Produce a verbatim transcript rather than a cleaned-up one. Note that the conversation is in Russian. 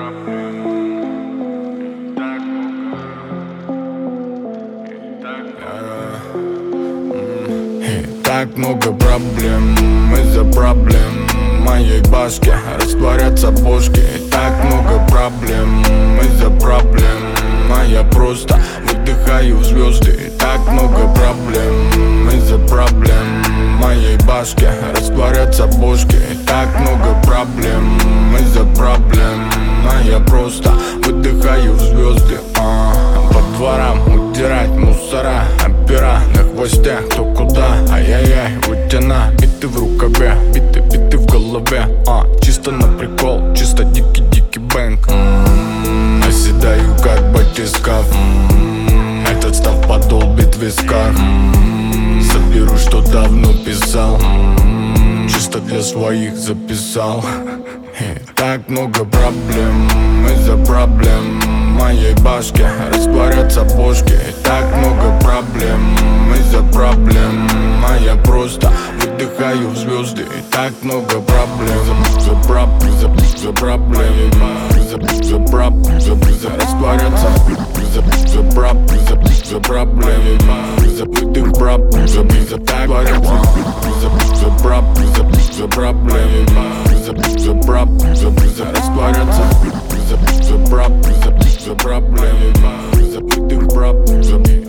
Так много проблем из-за проблем моей башки растворятся бошки. И так много проблем из-за проблем, а я просто выдыхаю в звезды. И так много проблем из-за проблем моей башки растворятся бошки. И так много проблем из-за проблем, а я просто выдыхаю в звезды. а, По дворам удирать мусора, опера на хвосте, кто куда. Ай-яй-яй, вытяна, биты в рукаве, биты, биты в голове. а, Чисто на прикол, чисто дикий-дикий бэнг. м-м-м, Оседаю как батискаф. м-м-м, Этот став подол бит в висках. м-м-м, Соберу, что давно писал. м-м-м, Чисто для своих записал. Так много проблем из-за проблем моей башки растворятся бошки. И так много проблем из-за проблем, а я просто выдыхаю в звезды. И так много проблем за проблем, за, за проблем, за, за проблем, за, за растворятся за, за проблем, за, за проблем, за выдых проблем, за, за так растворятся за, за проблем, за, за проблем, за, за проблем, за, за растворятся за, за проблем, за, за проблем, за выдых проблем, за